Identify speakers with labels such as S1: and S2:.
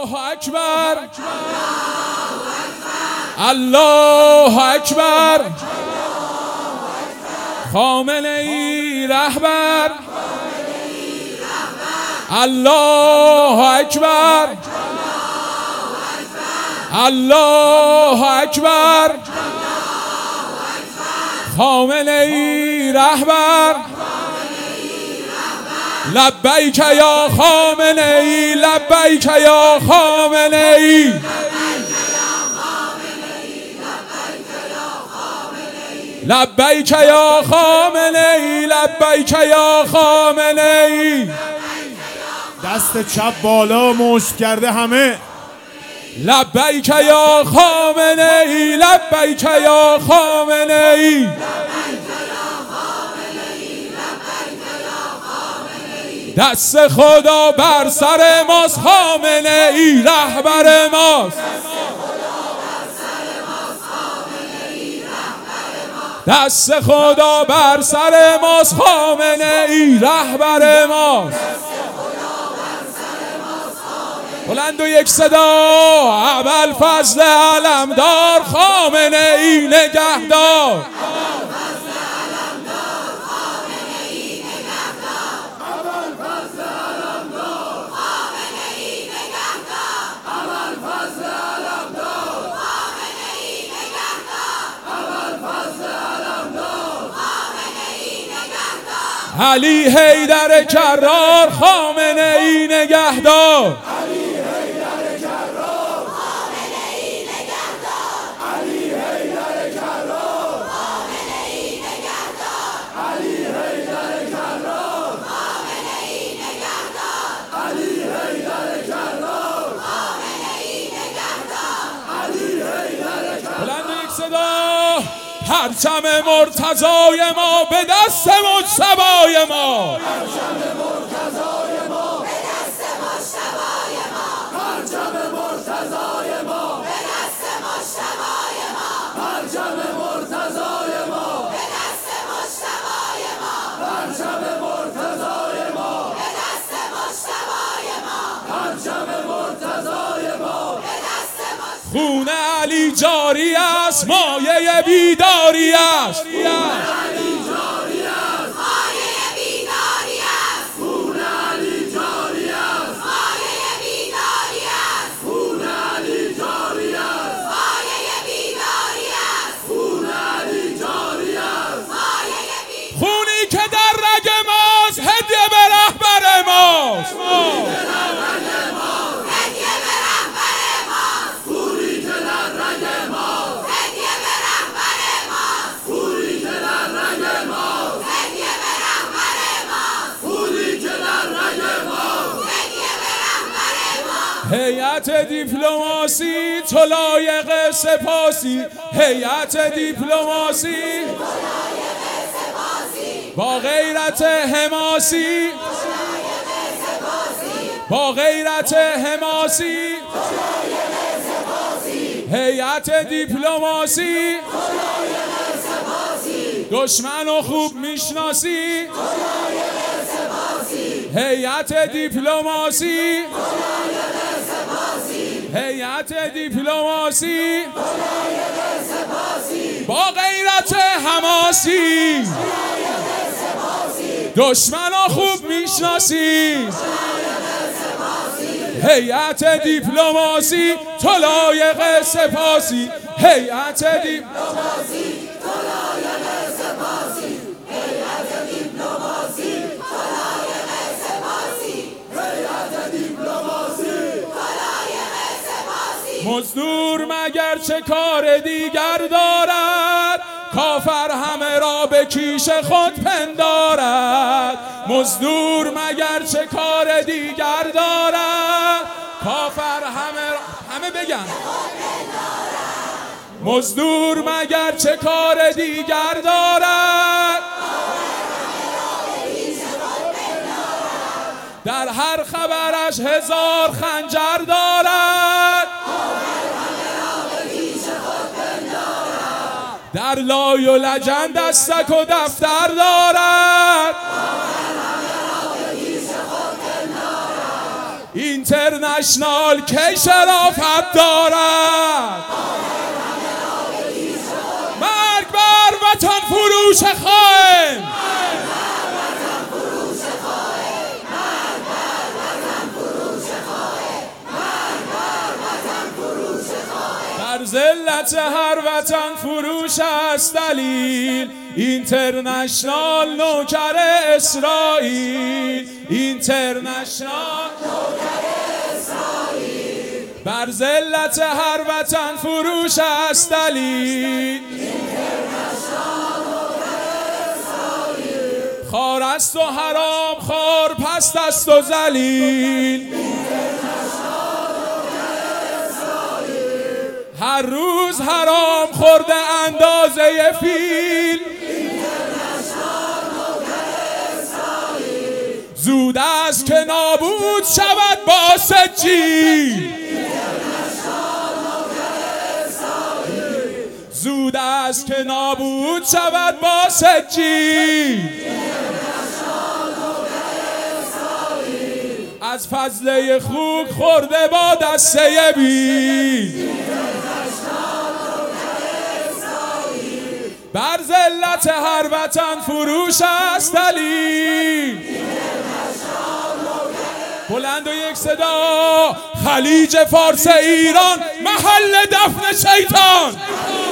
S1: الله اکبر الله اکبر خامنه‌ای رهبر الله اکبر الله اکبر خامنه‌ای رهبر لبیک یا خامنه‌ای لبیک یا خامنه‌ای لبیک یا خامنه‌ای لبیک یا خامنه‌ای.
S2: دست چپ بالا مشت کرده همه.
S1: لبیک یا خامنه‌ای لبیک یا خامنه‌ای دست خدا بر سر ماست خامنه‌ای رهبر ماست دست خدا بر سر ماست خامنه‌ای رهبر ماست بلند و یک صدا ابوالفضل علمدار خامنه‌ای نگهدار علی حیدر کرار خامنه‌ای نگهدار پرچم مرتضای ما به دست مجتبای ما
S3: پرچم مرتضای ما به دست مجتبای ما پرچم مرتضای ما به دست مجتبای ما پرچم مرتضای ما به دست مجتبای ما پرچم مرتضای ما به دست مجتبای ما پرچم مرتضای ما به دست
S1: خون علی جاری است مایه بیداری است
S3: خون علی جاری است مایه بیداری است خون علی جاری است مایه بیداری است خون علی جاری است مایه بیداری است خون علی جاری است مایه
S1: خونی که در رگ ماست هدیه به رهبر ماست هیئت دیپلماسی تو لایق سپاسی هیئت دیپلماسی با غیرت حماسی با غیرت حماسی هیئت دیپلماسی دشمن و خوب میشناسی هیئت دیپلماسی هیئت دیپلماسی با غیرت حماسی دشمن و خوب میشناسی هیئت دیپلماسی تو لایق سپاسی هیئت دیپلماسی تو لایق سپاسی هیئت دیپلماسی تو لایق سپاسی هیئت دیپلماسی مزدور مگر چه کار دیگر دارد کافر همه را به کیش خود پندارد مزدور مگر چه کار دیگر دارد کافر همه بگن مزدور مگر چه کار دیگر دارد در هر خبرش هزار خنجر دارد در لای و لجن دستک و دفتر دارد این اینترنشنال کی شرافت دارد؟ مرگ بر وطن فروش خائن، در ذلت هر وطن فروش است دلیل. اینترنشنال نوکر اسرائیل، اینترنشنال نوکر اسرائیل، بر ذلت هر وطن فروش است دلیل. اینترنشنال نوکر اسرائیل، خار است و حرام خار، پست است و ذلیل. هر روز حرام خورده اندازه فیل. زود است که نابود شود با سجیل. زود است که نابود شود با سجیل. از فضله خوک خورده با دسته بیل. بر ذلت هر وطن فروش است دلیل. بلند و یک صدا، خلیج فارس ایران محل دفن شیطان.